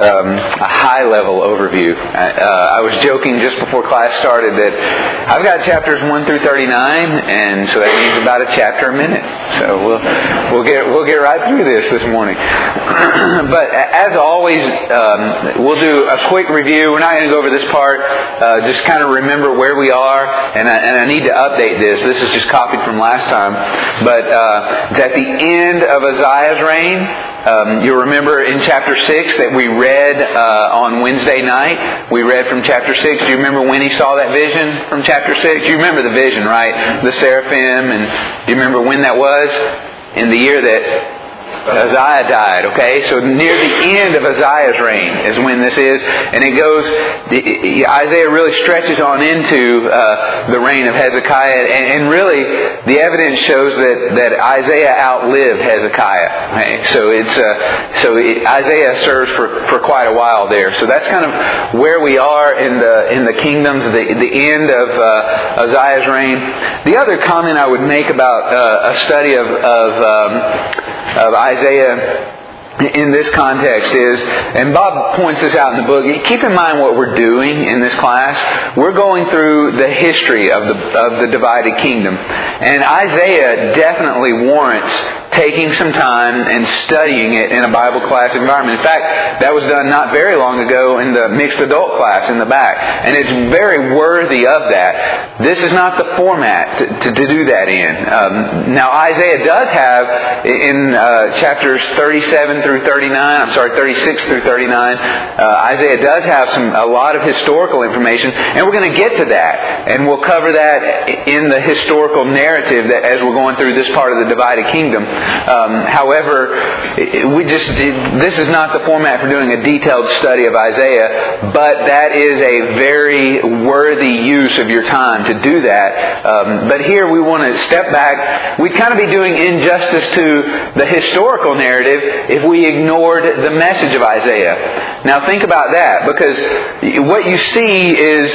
a high-level overview. I was joking just before class started that I've got chapters 1 through 39, and so that means about a chapter a minute. So we'll get right through this morning. But as always, we'll do a quick review. We're not going to go over this part. Just kind of remember where we are, and I need to update this. This is just copied from last time, but it's at the end of Uzziah's reign. You'll remember in chapter 6 that we read on Wednesday night. We read from chapter 6. Do you remember when he saw that vision from chapter 6? You remember the vision, right? The seraphim. And do you remember when that was? In the year that Uzziah died, okay? So near the end of Uzziah's reign is when this is. And it goes, Isaiah really stretches on into the reign of Hezekiah. And really, the evidence shows that Isaiah outlived Hezekiah. Okay? So Isaiah serves for quite a while there. So that's kind of where we are in the kingdoms, the end of Uzziah's reign. The other comment I would make about a study of Isaiah in this context is, and Bob points this out in the book, keep in mind what we're doing in this class. We're going through the history of the divided kingdom. And Isaiah definitely warrants taking some time and studying it in a Bible class environment. In fact, that was done not very long ago in the mixed adult class in the back. And it's very worthy of that. This is not the format to do that in. Now, Isaiah does have, in chapters 36 through 39, Isaiah does have a lot of historical information, and we're going to get to that. And we'll cover that in the historical narrative that as we're going through this part of the divided kingdom. However, this is not the format for doing a detailed study of Isaiah, but that is a very worthy use of your time to do that. But here we want to step back. We'd kind of be doing injustice to the historical narrative if we ignored the message of Isaiah. Now think about that, because what we've seen is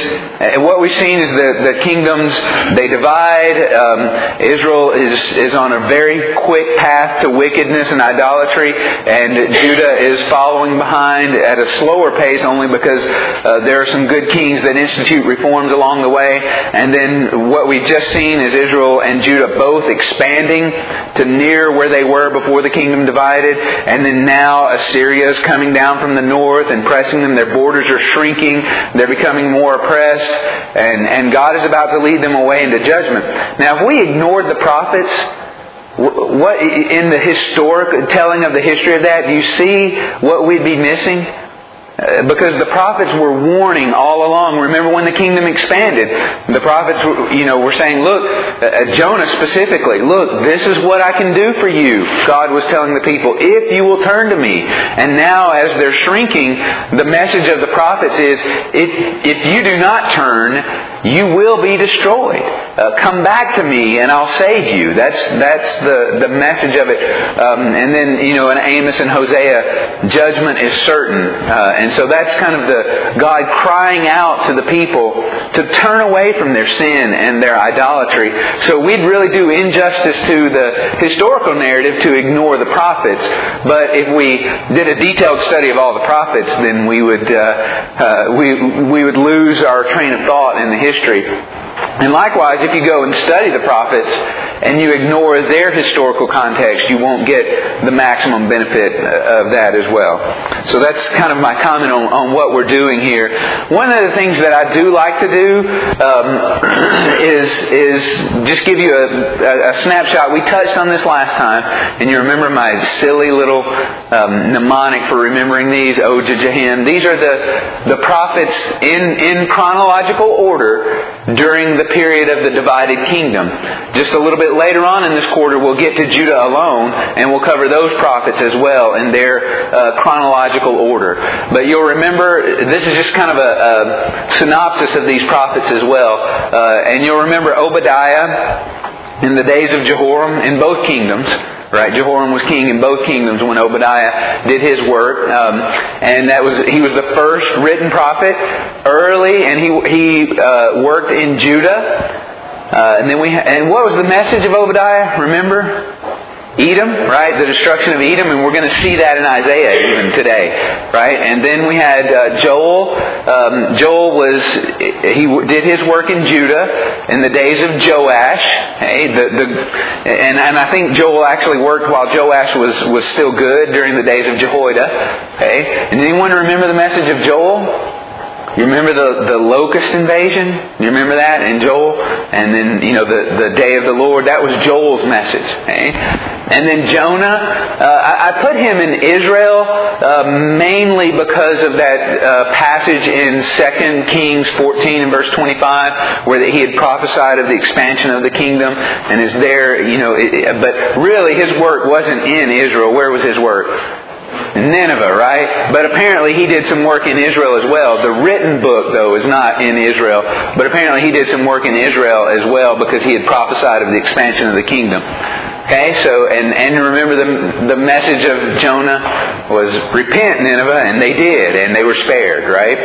the kingdoms, they divide. Israel is on a very quick path to wickedness and idolatry, and Judah is following behind at a slower pace only because there are some good kings that institute reforms along the way. And then what we've just seen is Israel and Judah both expanding to near where they were before the kingdom divided. And then now Assyria is coming down from the north and pressing them. Their borders are shrinking. They're becoming more oppressed. And God is about to lead them away into judgment. Now, if we ignored the prophets, what in the historic telling of the history of that, do you see what we'd be missing? Because the prophets were warning all along. Remember when the kingdom expanded, the prophets were saying, look, Jonah specifically, look, this is what I can do for you. God was telling the people, if you will turn to me. And now as they're shrinking, the message of the prophets is, if you do not turn, you will be destroyed. Come back to me and I'll save you. That's the message of it. And then, in Amos and Hosea, judgment is certain. And so that's kind of the God crying out to the people to turn away from their sin and their idolatry. So we'd really do injustice to the historical narrative to ignore the prophets. But if we did a detailed study of all the prophets, then we would lose our train of thought in the history. And likewise, if you go and study the prophets and you ignore their historical context, you won't get the maximum benefit of that as well. So that's kind of my comment on what we're doing here. One of the things that I do like to do is just give you a snapshot. We touched on this last time, and you remember my silly little mnemonic for remembering these, Ode to Jahim. These are the prophets in chronological order during the period of the divided kingdom. Just a little bit later on in this quarter, we'll get to Judah alone, and we'll cover those prophets as well in their chronological order. But you'll remember, this is just kind of a synopsis of these prophets as well. And you'll remember Obadiah in the days of Jehoram in both kingdoms. Right, Jehoram was king in both kingdoms when Obadiah did his work, and he was the first written prophet early, and he worked in Judah. And what was the message of Obadiah? Remember, Edom, right? The destruction of Edom, and we're going to see that in Isaiah even today, right? And then we had Joel. Joel he did his work in Judah in the days of Joash. Hey, and I think Joel actually worked while Joash was still good during the days of Jehoiada. Okay, and anyone remember the message of Joel? You remember the locust invasion? You remember that in Joel? And then, the day of the Lord, that was Joel's message. Okay? And then Jonah, I put him in Israel mainly because of that passage in 2 Kings 14 and verse 25 where he had prophesied of the expansion of the kingdom and is there, but really his work wasn't in Israel. Where was his work? In Nineveh, right? But apparently he did some work in Israel as well. The written book, though, is not in Israel. But apparently he did some work in Israel as well because he had prophesied of the expansion of the kingdom. Okay, so, and remember the message of Jonah was, repent, Nineveh, and they did, and they were spared, right?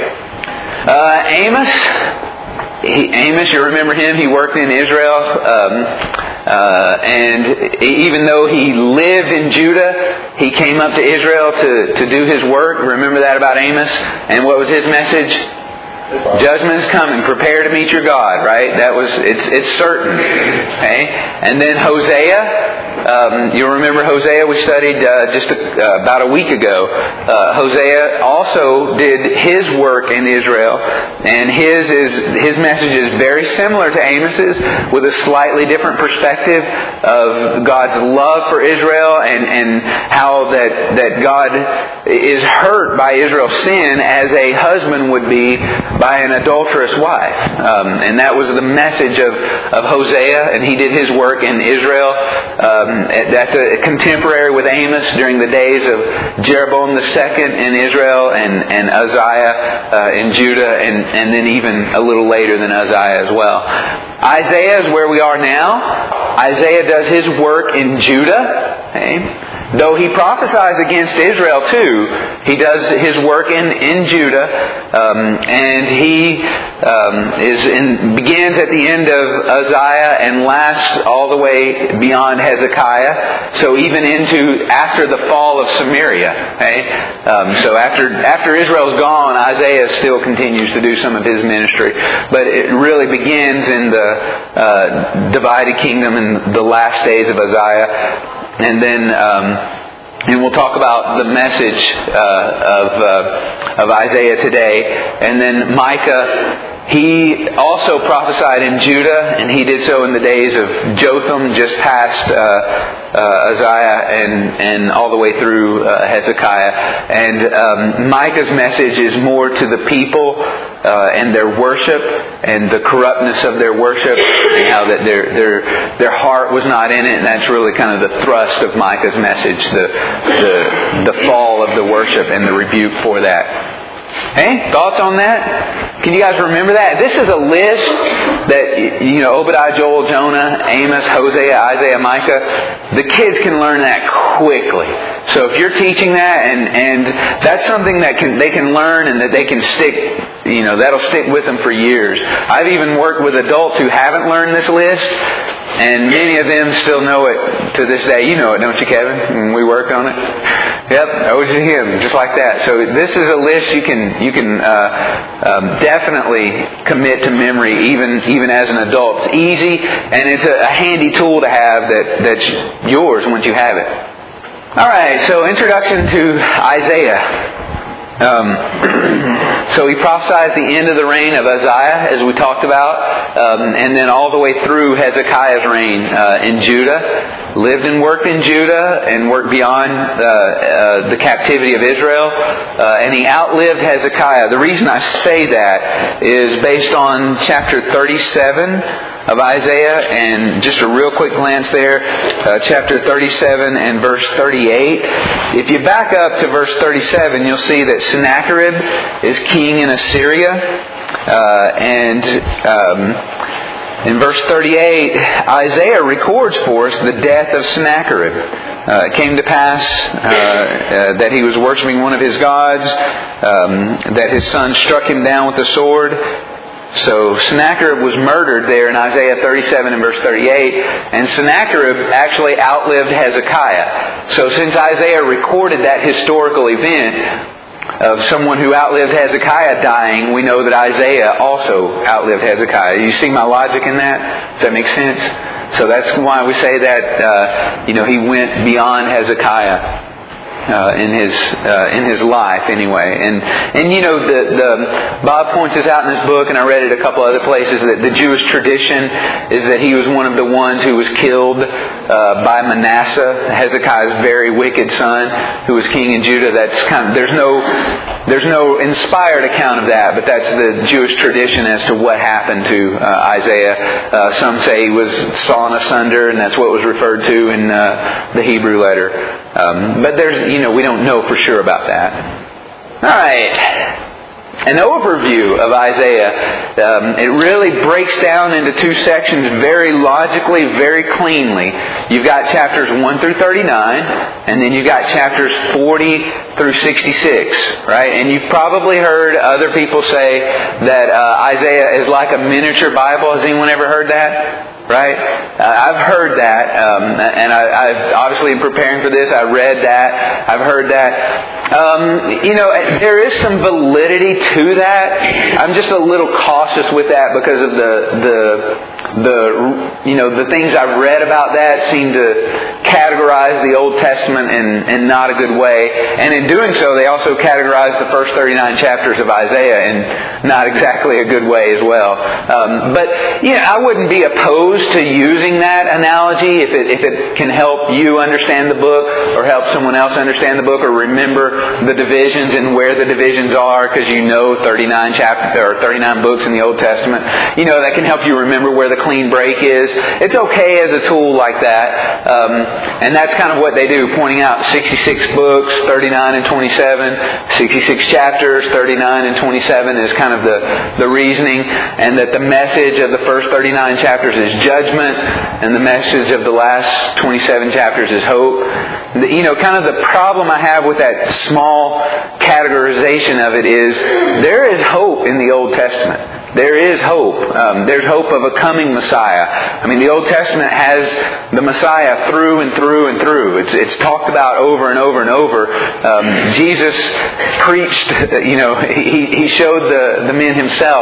Amos, you remember him? He worked in Israel. And even though he lived in Judah, he came up to Israel to do his work. Remember that about Amos? And what was his message? Judgment is coming. Prepare to meet your God, right? It's certain. Okay? And then Hosea, you'll remember Hosea we studied just about a week ago. Hosea also did his work in Israel, and his message is very similar to Amos's, with a slightly different perspective of God's love for Israel and how that God is hurt by Israel's sin as a husband would be by an adulterous wife. And that was the message of Hosea, and he did his work in Israel at the contemporary with Amos during the days of Jeroboam II in Israel and Uzziah in Judah, and then even a little later than Uzziah as well. Isaiah is where we are now. Isaiah does his work in Judah. Okay? Though he prophesies against Israel too, he does his work in Judah, and he begins at the end of Uzziah and lasts all the way beyond Hezekiah. So even into after the fall of Samaria. Okay? So after Israel's gone, Isaiah still continues to do some of his ministry, but it really begins in the divided kingdom in the last days of Uzziah. And then, and we'll talk about the message of Isaiah today. And then Micah, he also prophesied in Judah, and he did so in the days of Jotham, just past Uzziah and all the way through Hezekiah. And Micah's message is more to the people and their worship and the corruptness of their worship, and how that their heart was not in it. And that's really kind of the thrust of Micah's message, the fall of the worship and the rebuke for that. Hey, thoughts on that? Can you guys remember that? This is a list that, Obadiah, Joel, Jonah, Amos, Hosea, Isaiah, Micah. The kids can learn that quickly. So if you're teaching that, and that's something that they can learn and that they can stick, that'll stick with them for years. I've even worked with adults who haven't learned this list, and many of them still know it to this day. You know it, don't you, Kevin? When we work on it. Yep, OGM, just like that. So this is a list you can definitely commit to memory, even as an adult. It's easy, and it's a handy tool to have that's yours once you have it. All right, so introduction to Isaiah. So he prophesied at the end of the reign of Uzziah, as we talked about, and then all the way through Hezekiah's reign in Judah. Lived and worked in Judah and worked beyond the captivity of Israel. And he outlived Hezekiah. The reason I say that is based on chapter 37 of Isaiah, and just a real quick glance there, chapter 37 and verse 38. If you back up to verse 37, you'll see that Sennacherib is king in Assyria, and in verse 38, Isaiah records for us the death of Sennacherib. It came to pass that he was worshiping one of his gods, that his son struck him down with the sword. So Sennacherib was murdered there in Isaiah 37 and verse 38, and Sennacherib actually outlived Hezekiah. So since Isaiah recorded that historical event of someone who outlived Hezekiah dying, we know that Isaiah also outlived Hezekiah. You see my logic in that? Does that make sense? So that's why we say that he went beyond Hezekiah in his life anyway. And the Bob points this out in his book, and I read it a couple other places, that the Jewish tradition is that he was one of the ones who was killed by Manasseh, Hezekiah's very wicked son, who was king in Judah. That's there's no inspired account of that, but that's the Jewish tradition as to what happened to Isaiah. Some say he was sawn asunder, and that's what was referred to in the Hebrew letter. But we don't know for sure about that. All right. An overview of Isaiah, it really breaks down into two sections very logically, very cleanly. You've got chapters 1 through 39, and then you've got chapters 40 through 66, right? And you've probably heard other people say that Isaiah is like a miniature Bible. Has anyone ever heard that? Right? I've heard that, and I've obviously in preparing for this, I read that. I've heard that. There is some validity to that. I'm just a little cautious with that because of the things I've read about that seem to categorize the Old Testament in not a good way, and in doing so, they also categorize the first 39 chapters of Isaiah in not exactly a good way as well. But I wouldn't be opposed to using that analogy if it can help you understand the book or help someone else understand the book or remember the divisions and where the divisions are, because 39 chapters or 39 books in the Old Testament. That can help you remember where the clean break is. It's okay as a tool like that. And that's kind of what they do, pointing out 66 books, 39 and 27, 66 chapters, 39 and 27 is kind of the reasoning, and that the message of the first 39 chapters is judgment, and the message of the last 27 chapters is hope. Kind of the problem I have with that small categorization of it is there is hope in the Old Testament. There is hope. There's hope of a coming Messiah. I mean, the Old Testament has the Messiah through and through and through. It's talked about over and over and over. Jesus preached, he showed the men himself.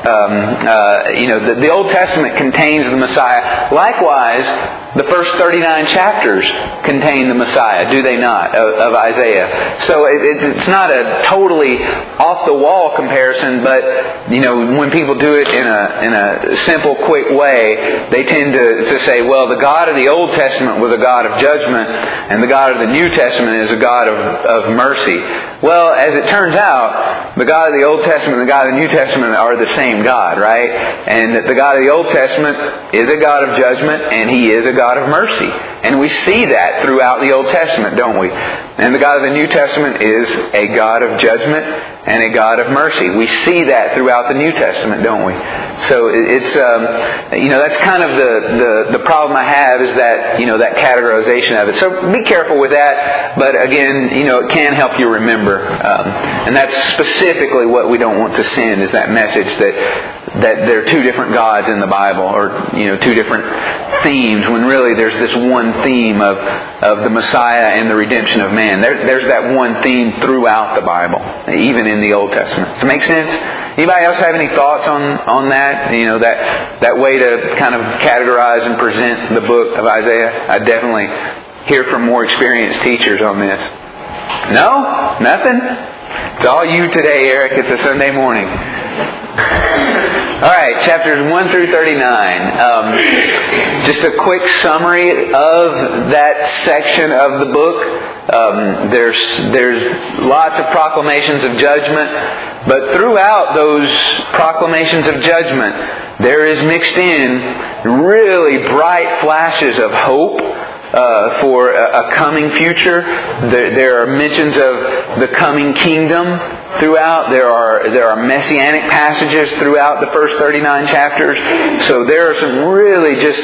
The Old Testament contains the Messiah. Likewise, the first 39 chapters contain the Messiah, do they not, of Isaiah? So it's not a totally off-the-wall comparison, but when people do it in a simple, quick way, they tend to say, well, the God of the Old Testament was a God of judgment, and the God of the New Testament is a God of mercy. Well, as it turns out, the God of the Old Testament and the God of the New Testament are the same God, right? And the God of the Old Testament is a God of judgment, and He is a God of mercy. And we see that throughout the Old Testament, don't we? And the God of the New Testament is a God of judgment and a God of mercy. We see that throughout the New Testament, don't we? So it's that's kind of the problem I have is that that categorization of it. So be careful with that. But again, it can help you remember, and that's specifically what we don't want to send is that message that there are two different gods in the Bible, or two different themes, when really there's this one theme of the Messiah and the redemption of man. There's that one theme throughout the Bible, even in the Old Testament. Does it make sense? Anybody else have any thoughts on that? That way to kind of categorize and present the book of Isaiah? I definitely hear from more experienced teachers on this. No? Nothing? It's all you today, Eric. It's a Sunday morning. Alright, chapters 1 through 39. Just a quick summary of that section of the book. There's lots of proclamations of judgment, but throughout those proclamations of judgment, there is mixed in really bright flashes of hope for a coming future. There are mentions of the coming kingdom throughout. There are messianic passages throughout the first 39 chapters. So there are some really just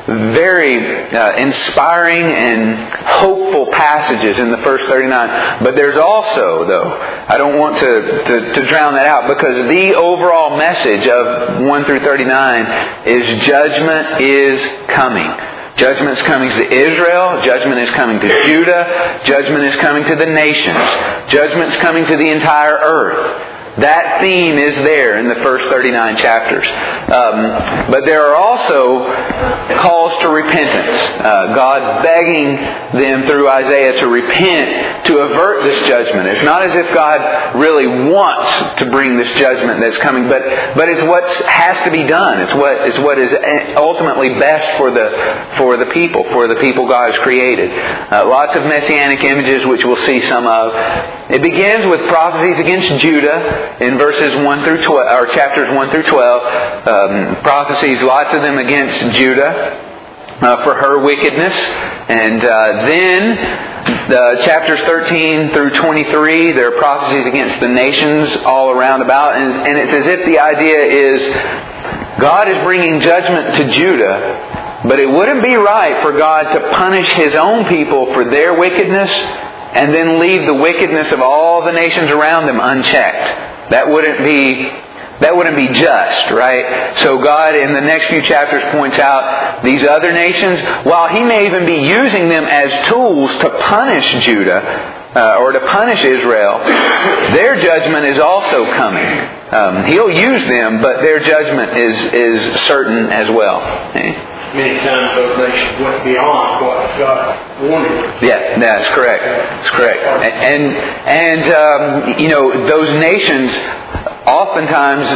very inspiring and hopeful passages in the first 39. But there's also, though, I don't want to drown that out, because the overall message of 1 through 39 is judgment is coming. Judgment is coming to Israel. Judgment is coming to Judah. Judgment is coming to the nations. Judgment is coming to the entire earth. That theme is there in the first 39 chapters. But there are also calls to repentance. God begging them through Isaiah to repent, to avert this judgment. It's not as if God really wants to bring this judgment that's coming, but it's what has to be done. It's what is ultimately best for the people God has created. Lots of messianic images, which we'll see some of. It begins with prophecies against Judah in verses 1 through 12, or chapters 1 through 12. Prophecies, lots of them against Judah for her wickedness. And then chapters 13 through 23, there are prophecies against the nations all around about. And it's as if the idea is God is bringing judgment to Judah, but it wouldn't be right for God to punish His own people for their wickedness and then leave the wickedness of all the nations around them unchecked. That wouldn't be just, right? So God in the next few chapters points out these other nations, while He may even be using them as tools to punish Judah or to punish Israel, their judgment is also coming. He'll use them, but their judgment is certain as well. Many times those nations went beyond what God wanted. Yeah, that's correct. That's correct. And those nations, oftentimes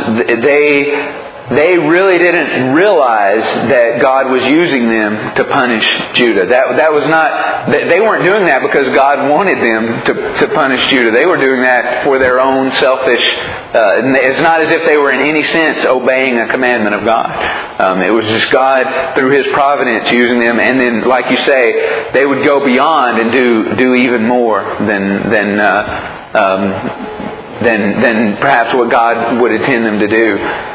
they really didn't realize that God was using them to punish Judah. That was not. They weren't doing that because God wanted them to punish Judah. They were doing that for their own selfish. It's not as if they were in any sense obeying a commandment of God. It was just God through His providence using them, and then, like you say, they would go beyond and do even more than perhaps what God would intend them to do.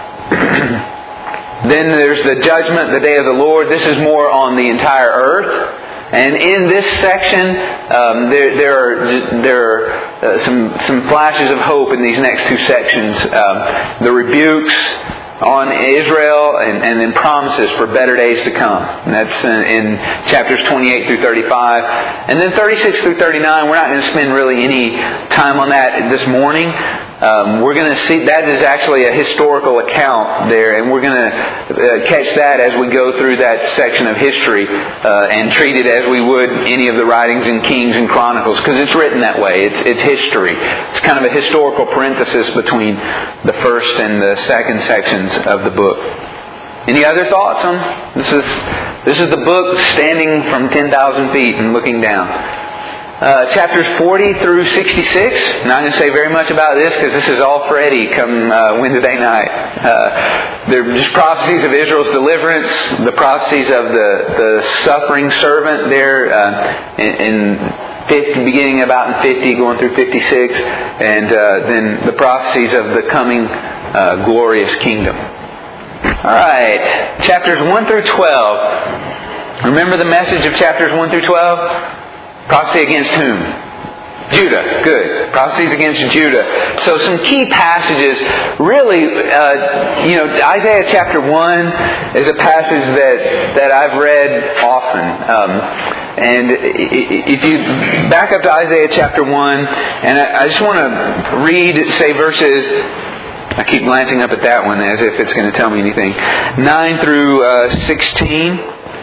Then there's the judgment, the day of the Lord. This is more on the entire earth. And in this section, there are some flashes of hope in these next two sections. The rebukes on Israel and then promises for better days to come. And that's in chapters 28 through 35. And then 36 through 39, we're not going to spend really any time on that this morning. We're going to see that is actually a historical account there, and we're going to catch that as we go through that section of history and treat it as we would any of the writings in Kings and Chronicles, because it's written that way. It's history. It's kind of a historical parenthesis between the first and the second sections of the book. Any other thoughts on this? Is the book standing from 10,000 feet and looking down. Chapters 40 through 66. Not going to say very much about this because this is all for Eddie come Wednesday night. They're just prophecies of Israel's deliverance, the prophecies of the suffering servant there in 50, beginning about in 50, going through 56, and then the prophecies of the coming glorious kingdom. All right, chapters 1 through 12. Remember the message of chapters 1 through 12? Prophecy against whom? Judah. Good. Prophecies against Judah. So some key passages. Really, Isaiah chapter 1 is a passage that I've read often. And if you back up to Isaiah chapter 1, and I just want to read, say, verses... I keep glancing up at that one as if it's going to tell me anything. 9 through 16.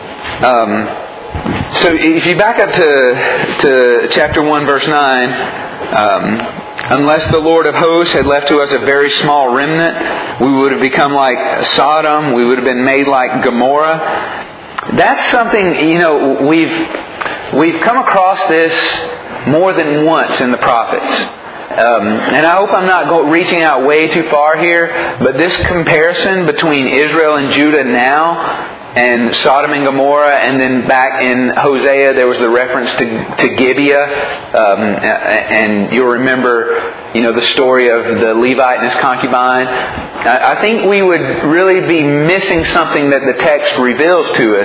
So if you back up to chapter 1, verse 9, unless the Lord of hosts had left to us a very small remnant, we would have become like Sodom. We would have been made like Gomorrah. That's something, we've come across this more than once in the prophets. And I hope I'm not reaching out way too far here, but this comparison between Israel and Judah now and Sodom and Gomorrah, and then back in Hosea there was the reference to Gibeah, and you'll remember, the story of the Levite and his concubine. I think we would really be missing something that the text reveals to us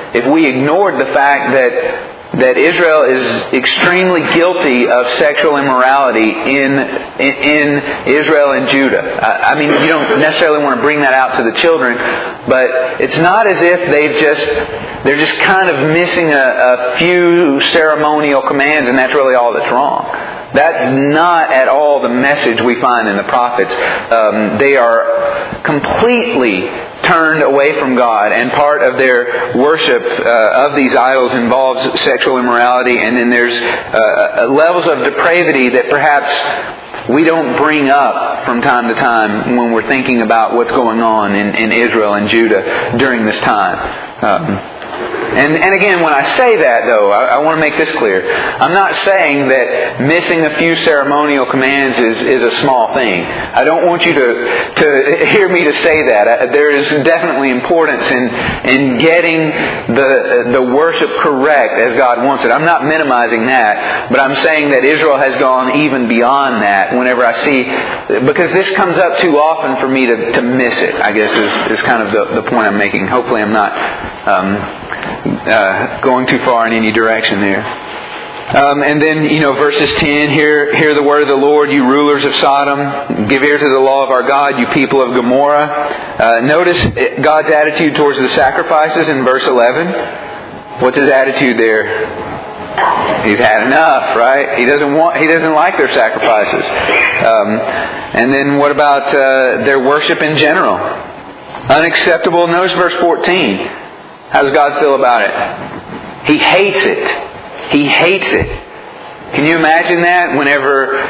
if we ignored the fact that Israel is extremely guilty of sexual immorality in Israel and Judah. I mean, you don't necessarily want to bring that out to the children, but it's not as if they're just kind of missing a few ceremonial commands and that's really all that's wrong. That's not at all the message we find in the prophets. They are completely turned away from God, and part of their worship of these idols involves sexual immorality, and then there's levels of depravity that perhaps we don't bring up from time to time when we're thinking about what's going on in Israel and Judah during this time. And again, when I say that, though, I want to make this clear. I'm not saying that missing a few ceremonial commands is a small thing. I don't want you to hear me to say that. There is definitely importance in getting the worship correct as God wants it. I'm not minimizing that, but I'm saying that Israel has gone even beyond that whenever I see... Because this comes up too often for me to miss it, I guess, is kind of the point I'm making. Hopefully I'm not... going too far in any direction there. And then, verses 10, hear the word of the Lord, you rulers of Sodom. Give ear to the law of our God, you people of Gomorrah. Notice God's attitude towards the sacrifices in verse 11. What's His attitude there? He's had enough, right? He doesn't like their sacrifices. And then what about their worship in general? Unacceptable. Notice verse 14. How does God feel about it? He hates it. He hates it. Can you imagine that? Whenever,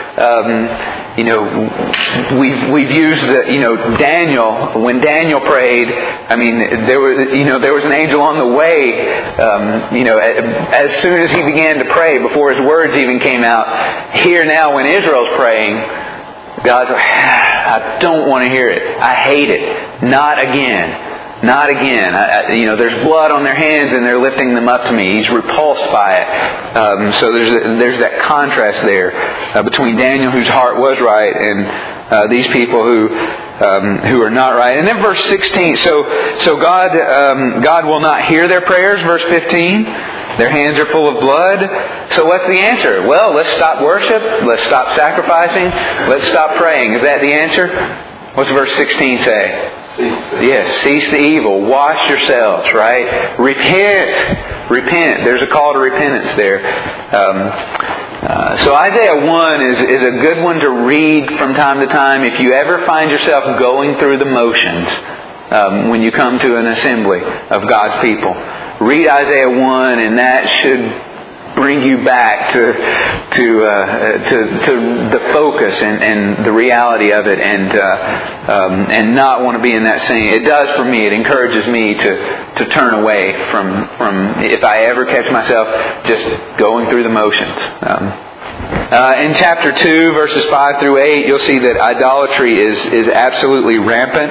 we've used Daniel. When Daniel prayed, I mean, there was an angel on the way. As soon as he began to pray, before his words even came out. Here now, when Israel's praying, God's like, I don't want to hear it. I hate it. Not again. Not again. There's blood on their hands and they're lifting them up to me. He's repulsed by it. So there's that contrast there between Daniel, whose heart was right, and these people who are not right. And then verse 16. So God will not hear their prayers. Verse 15. Their hands are full of blood. So what's the answer? Well, let's stop worship. Let's stop sacrificing. Let's stop praying. Is that the answer? What's verse 16 say? Yes, cease the evil. Wash yourselves, right? Repent. There's a call to repentance there. So Isaiah 1 is a good one to read from time to time if you ever find yourself going through the motions when you come to an assembly of God's people. Read Isaiah 1 and that should bring you back to the focus and the reality of it, and not want to be in that same. It does for me. It encourages me to turn away from if I ever catch myself just going through the motions. In chapter 2, verses 5 through 8, you'll see that idolatry is absolutely rampant.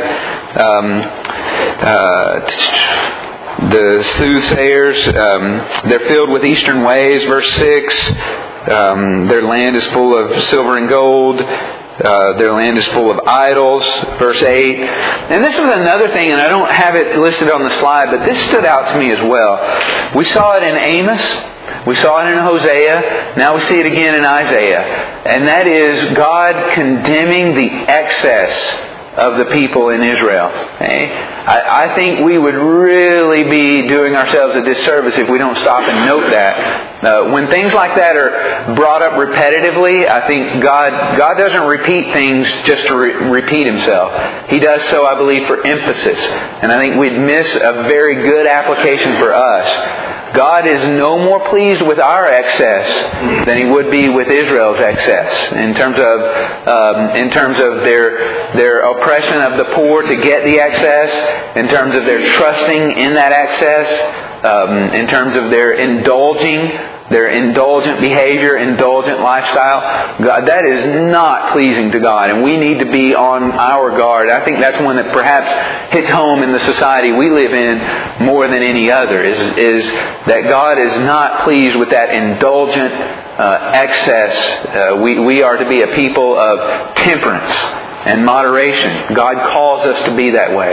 The soothsayers, they're filled with eastern ways. Verse 6, their land is full of silver and gold. Their land is full of idols. Verse 8. And this is another thing, and I don't have it listed on the slide, but this stood out to me as well. We saw it in Amos. We saw it in Hosea. Now we see it again in Isaiah. And that is God condemning the excess of the people in Israel. Okay? I think we would really be doing ourselves a disservice if we don't stop and note that. When things like that are brought up repetitively, I think God doesn't repeat things just to repeat Himself. He does so, I believe, for emphasis. And I think we'd miss a very good application for us. God is no more pleased with our excess than He would be with Israel's excess in terms of their oppression of the poor to get the excess, in terms of their trusting in that excess, in terms of their indulgent behavior, indulgent lifestyle. God, that is not pleasing to God, and we need to be on our guard. I think that's one that perhaps hits home in the society we live in more than any other, is that God is not pleased with that indulgent excess. We are to be a people of temperance and moderation. God calls us to be that way.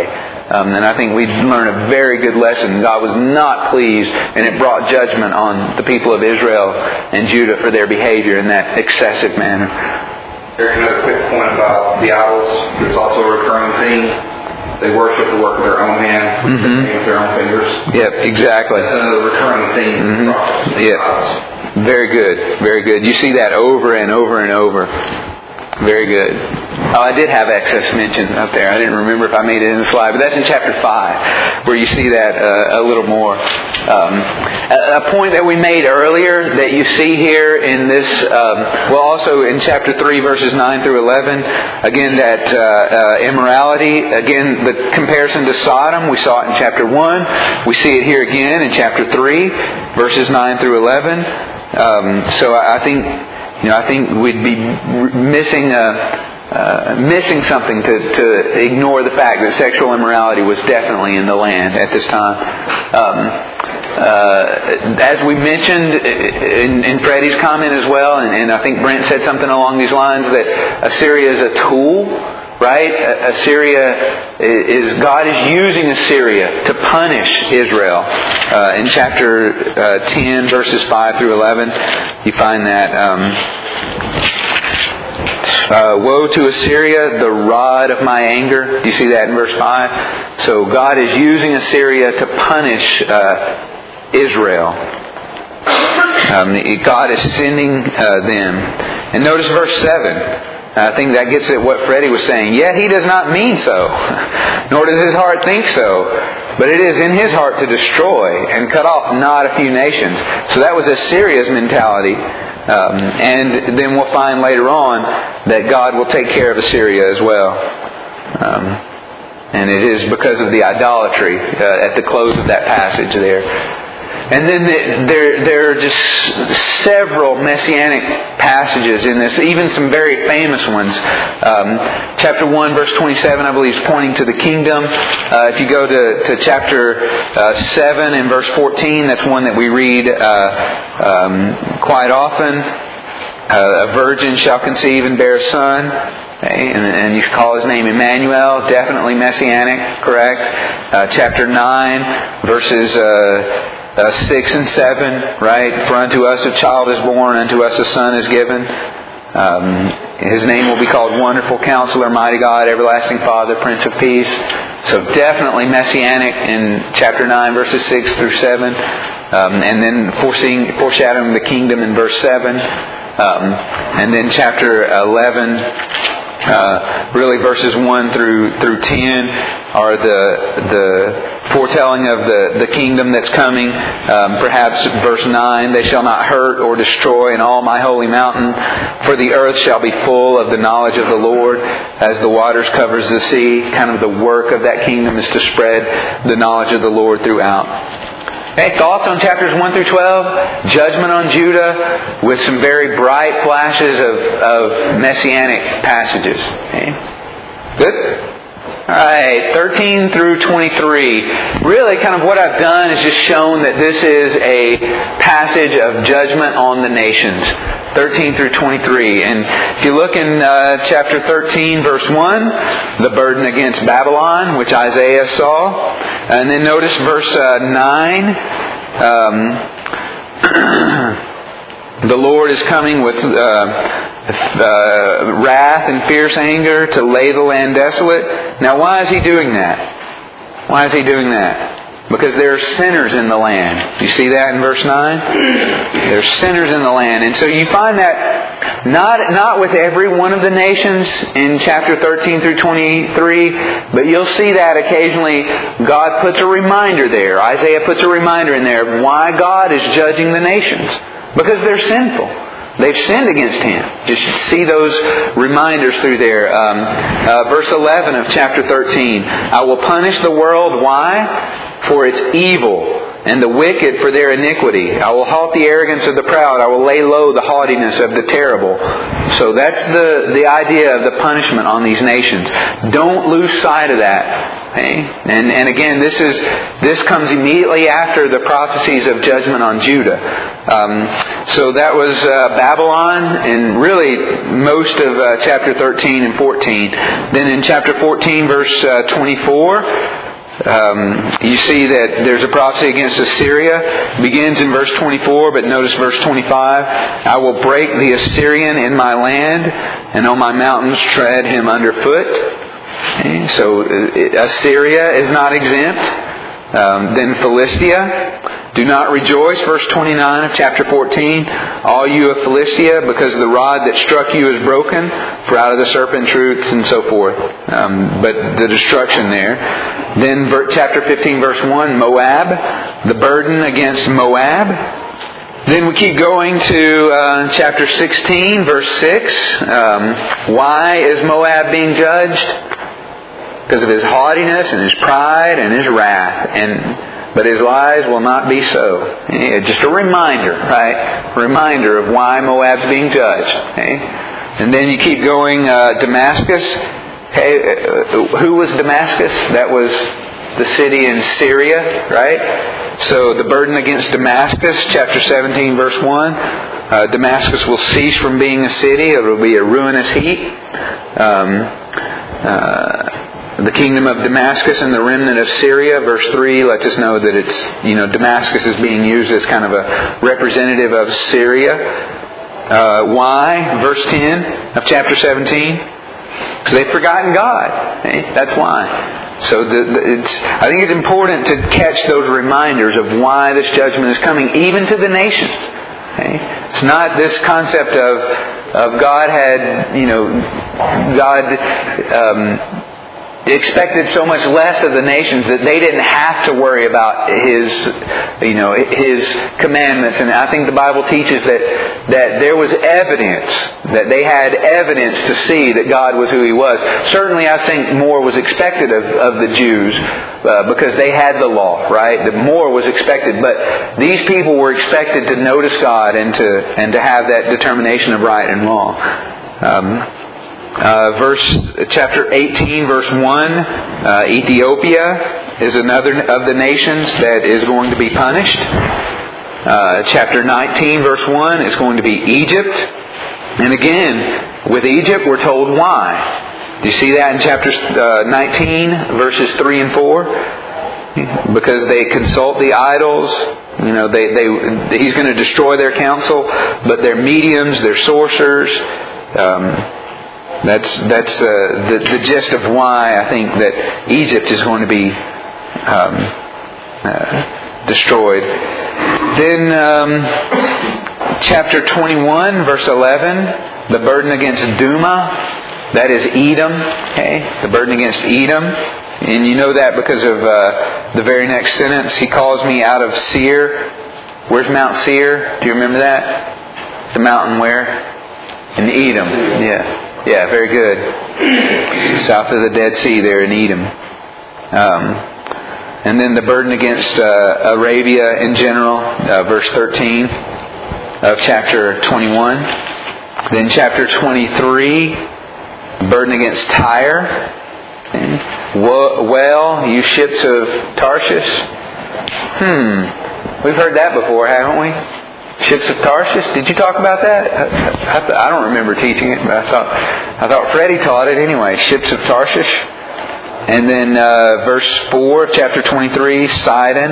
And I think we learn a very good lesson. God was not pleased, and it brought judgment on the people of Israel and Judah for their behavior in that excessive manner. There's another quick point about the idols. There's also a recurring theme. They worship the work of their own hands, with their own fingers. Yep, exactly. That's another recurring theme. Yep. Very good. Very good. You see that over and over and over. Very good. Oh, I did have excess mention up there. I didn't remember if I made it in the slide, but that's in chapter 5, where you see that a little more. A point that we made earlier that you see here in this, also in chapter 3, verses 9 through 11, again, that immorality, again, the comparison to Sodom, we saw it in chapter 1. We see it here again in chapter 3, verses 9 through 11. So I think we'd be missing something to ignore the fact that sexual immorality was definitely in the land at this time. As we mentioned in Freddie's comment as well, and I think Brent said something along these lines, that Assyria is a tool, right? Assyria God is using Assyria to punish Israel. In chapter 10, verses 5 through 11, you find that woe to Assyria, the rod of my anger. Do you see that in verse 5? So God is using Assyria to punish Israel. God is sending them. And notice verse 7. I think that gets at what Freddie was saying. Yet he does not mean so, nor does his heart think so. But it is in his heart to destroy and cut off not a few nations. So that was Assyria's mentality. And then we'll find later on that God will take care of Assyria as well. And it is because of the idolatry at the close of that passage there. And then there are just several messianic passages in this, even some very famous ones. Chapter 1, verse 27, I believe, is pointing to the kingdom. If you go to chapter 7 and verse 14, that's one that we read quite often. A virgin shall conceive and bear a son. Okay, and you call his name Emmanuel, definitely messianic, correct? Chapter 9, verses 6 and 7, right? For unto us a child is born, unto us a son is given. His name will be called Wonderful Counselor, Mighty God, Everlasting Father, Prince of Peace. So definitely messianic in chapter 9, verses 6 through 7. And then foreshadowing the kingdom in verse 7. And then chapter 11... really verses 1 through 10 are the foretelling of the kingdom that's coming. Perhaps verse 9, they shall not hurt or destroy in all my holy mountain, for the earth shall be full of the knowledge of the Lord as the waters covers the sea. Kind of the work of that kingdom is to spread the knowledge of the Lord throughout. Okay, thoughts on chapters 1 through 12? Judgment on Judah with some very bright flashes of messianic passages. Okay. Good? Alright, 13 through 23. Really kind of what I've done is just shown that this is a passage of judgment on the nations. 13 through 23. And if you look in chapter 13, verse 1, the burden against Babylon, which Isaiah saw. And then notice verse 9. The Lord is coming with wrath and fierce anger to lay the land desolate. Now why is He doing that? Why is He doing that? Because there are sinners in the land. You see that in verse 9? There are sinners in the land. And so you find that not with every one of the nations in chapter 13 through 23, but you'll see that occasionally God puts a reminder there. Isaiah puts a reminder in there of why God is judging the nations. Because they're sinful. They've sinned against Him. Just see those reminders through there. Verse 11 of chapter 13. I will punish the world. Why? For its evil, and the wicked for their iniquity. I will halt the arrogance of the proud. I will lay low the haughtiness of the terrible. So that's the idea of the punishment on these nations. Don't lose sight of that. Okay? And again, this comes immediately after the prophecies of judgment on Judah. So that was Babylon, and really most of chapter 13 and 14. Then in chapter 14, verse 24, You see that there's a prophecy against Assyria. It begins in verse 24, but notice verse 25. I will break the Assyrian in my land, and on my mountains tread him underfoot. Okay, so Assyria is not exempt. Then Philistia. Do not rejoice, verse 29 of chapter 14, all you of Philistia, because the rod that struck you is broken, for out of the serpent's roots, and so forth. But the destruction there. Then chapter 15, verse 1, Moab, the burden against Moab. Then we keep going to chapter 16, verse 6. Why is Moab being judged? Because of his haughtiness and his pride and his wrath. But his lies will not be so. Just a reminder, right? A reminder of why Moab's being judged. Okay? And then you keep going, Damascus. Okay, who was Damascus? That was the city in Syria, right? So the burden against Damascus, chapter 17, verse 1. Damascus will cease from being a city. It will be a ruinous heap. The kingdom of Damascus and the remnant of Syria, verse 3, lets us know that it's, Damascus is being used as kind of a representative of Syria. Why? Verse 10 of chapter 17. Because they've forgotten God. Okay? That's why. So I think it's important to catch those reminders of why this judgment is coming, even to the nations. Okay? It's not this concept of God had, God expected so much less of the nations that they didn't have to worry about His commandments. And I think the Bible teaches that there was evidence, that they had evidence to see that God was who He was. Certainly I think more was expected of the Jews because they had the law, right? That more was expected. But these people were expected to notice God and to have that determination of right and wrong. Chapter 18, verse 1, Ethiopia is another of the nations that is going to be punished. Chapter 19, verse 1 is going to be Egypt. And again, with Egypt, we're told why. Do you see that in chapter 19, verses 3 and 4? Because they consult the idols. He's going to destroy their counsel, but their mediums, their sorcerers. That's the gist of why I think that Egypt is going to be destroyed. Then chapter 21, verse 11, the burden against Duma, that is Edom. Okay, the burden against Edom, and you know that because of the very next sentence. He calls me out of Seir. Where's Mount Seir? Do you remember that? The mountain where? In Edom. Yeah. Yeah, very good. South of the Dead Sea there in Edom. And then the burden against Arabia in general, verse 13 of chapter 21. Then chapter 23, burden against Tyre. Well, you ships of Tarshish. We've heard that before, haven't we? Ships of Tarshish. Did you talk about that? I don't remember teaching it, but I thought Freddie taught it anyway. Ships of Tarshish. And then verse 4 of chapter 23, Sidon.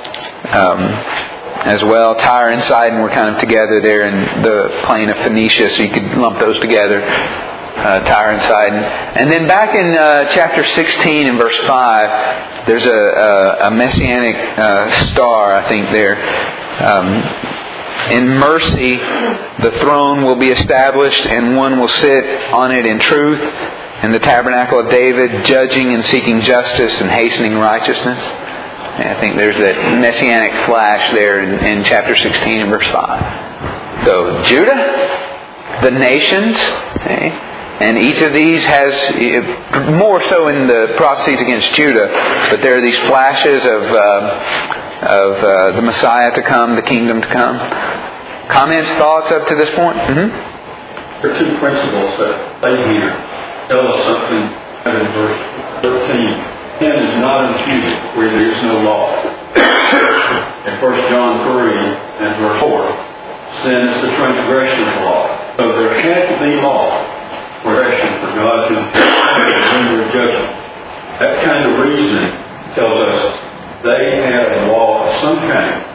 As well, Tyre and Sidon were kind of together there in the plain of Phoenicia, so you could lump those together. Tyre and Sidon. And then back in chapter 16 and verse 5, there's a messianic star, I think there. In mercy, the throne will be established, and one will sit on it in truth, in the tabernacle of David, judging and seeking justice and hastening righteousness. And I think there's that messianic flash there in chapter 16 and verse 5. So, Judah, the nations, okay, and each of these has, more so in the prophecies against Judah, but there are these flashes of the Messiah to come, the kingdom to come. Comments, thoughts up to this point? There are two principles that they here tell us something in verse 13. Sin is not imputed where there is no law. In 1 John 3 and verse 4, sin is the transgression of the law. So there had to be law for God to render a judgment. That kind of reasoning tells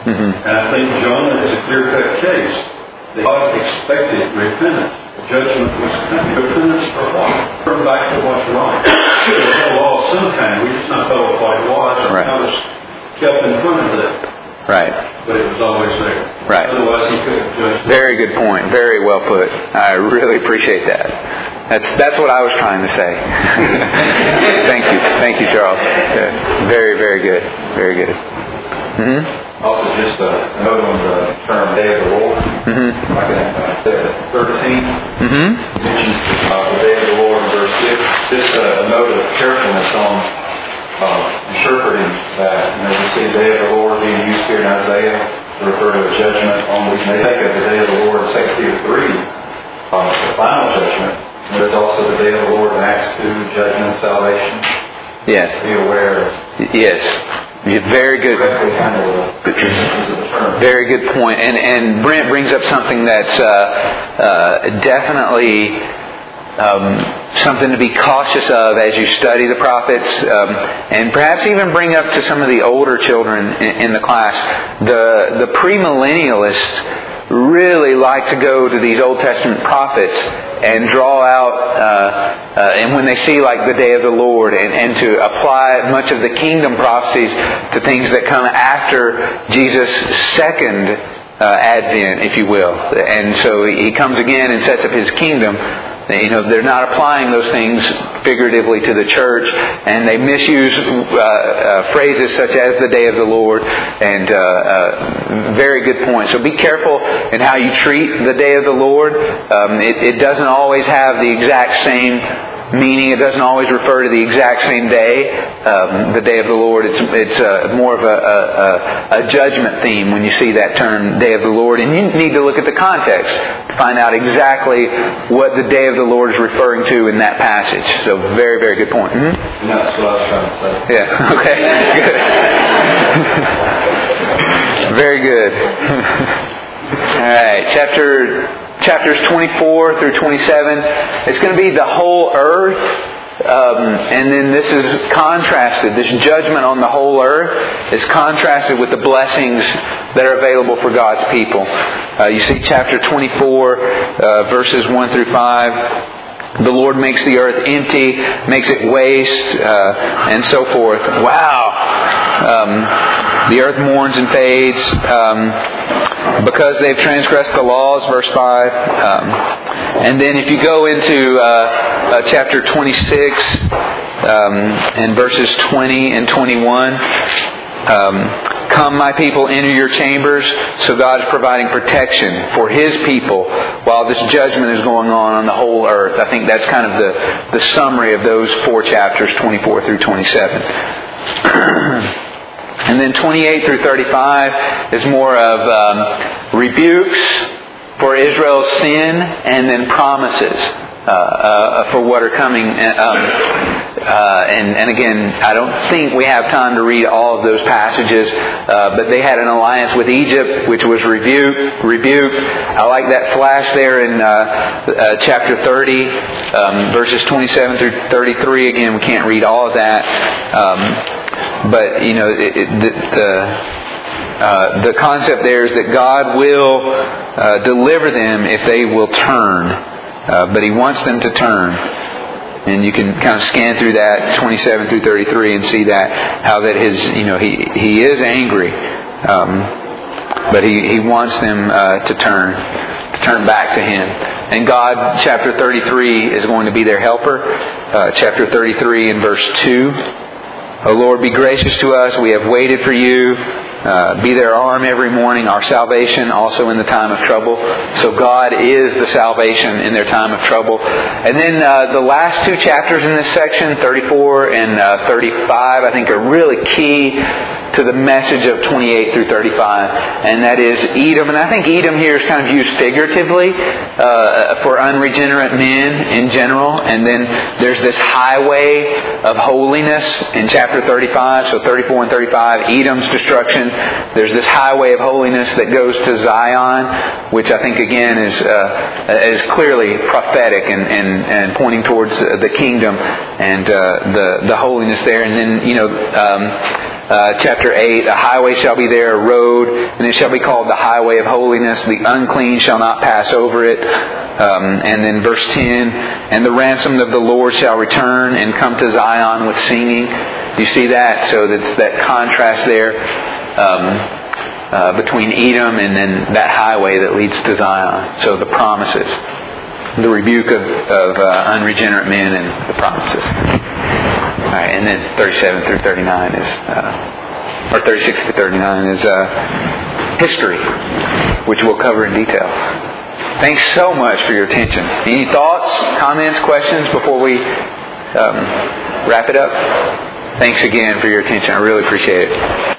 And I think Jonah is a clear-cut case. God expected repentance. Judgment was coming. Repentance for what? Turn back to what's right. There was no law of some kind. We just not know what it was, or how it was kept in front of them. Right. But it was always there. Right. Otherwise, he couldn't judge. Very good point. Very well put. I really appreciate that. That's what I was trying to say. Thank you, Charles. Good. Very, very good. Very good. Also, just a note on the term Day of the Lord. Like in 13, mentions the Day of the Lord in verse 6. Just a note of carefulness on interpreting that. You see the Day of the Lord being used here in Isaiah to refer to a judgment on we may think of the Day of the Lord in 2 Peter 3, the final judgment. There's also the Day of the Lord in Acts 2, judgment and salvation. Yes. Be aware. Yes. Very good. Very good point. And Brent brings up something that's definitely something to be cautious of as you study the prophets, and perhaps even bring up to some of the older children in the class. The premillennialists really like to go to these Old Testament prophets and draw out, and when they see like the Day of the Lord, and to apply much of the kingdom prophecies to things that come after Jesus' second advent, if you will. And so He comes again and sets up His kingdom. They're not applying those things figuratively to the church, and they misuse phrases such as the Day of the Lord, and very good point. So be careful in how you treat the Day of the Lord. It doesn't always have the exact same meaning. It doesn't always refer to the exact same day. The Day of the Lord, it's more of a judgment theme when you see that term, Day of the Lord. And you need to look at the context to find out exactly what the Day of the Lord is referring to in that passage. So very, very good point. And that's what I was trying to say. Yeah, okay. Good. Very good. All right, Chapters 24 through 27, it's going to be the whole earth, and then this is contrasted. This judgment on the whole earth is contrasted with the blessings that are available for God's people. You see chapter 24, verses 1 through 5. The Lord makes the earth empty, makes it waste, and so forth. Wow! The earth mourns and fades because they've transgressed the laws, verse 5. And then if you go into chapter 26 and verses 20 and 21, come, my people, enter your chambers. So God is providing protection for His people while this judgment is going on the whole earth. I think that's kind of the summary of those 4 chapters, 24 through 27. And then 28 through 35 is more of rebukes for Israel's sin, and then promises for what are coming. And again, I don't think we have time to read all of those passages, but they had an alliance with Egypt, which was rebuked. I like that flash there in chapter 30, verses 27 through 33. Again, we can't read all of that. But, the concept there is that God will deliver them if they will turn. But He wants them to turn. And you can kind of scan through that 27 through 33 and see that how that He is angry, but He wants them to turn back to Him. And God, chapter 33, is going to be their helper. Chapter 33 and verse 2. O Lord, be gracious to us. We have waited for You. Be their arm every morning, our salvation also in the time of trouble. So God is the salvation in their time of trouble. And then the last 2 chapters in this section, 34 and 35, I think are really key to the message of 28 through 35. And that is Edom. And I think Edom here is kind of used figuratively for unregenerate men in general. And then there's this highway of holiness in chapter 35. So 34 and 35, Edom's destruction. There's this highway of holiness that goes to Zion, which I think again is clearly prophetic and pointing towards the kingdom and the holiness there. And then chapter 8, a highway shall be there, a road, and it shall be called the highway of holiness. The unclean shall not pass over it. And then verse 10, and the ransomed of the Lord shall return and come to Zion with singing. You see that? So that's that contrast there between Edom and then that highway that leads to Zion. So the promises. The rebuke of unregenerate men and the promises. All right, and then 37 through 39 is, or 36 through 39 is history, which we'll cover in detail. Thanks so much for your attention. Any thoughts, comments, questions before we wrap it up? Thanks again for your attention. I really appreciate it.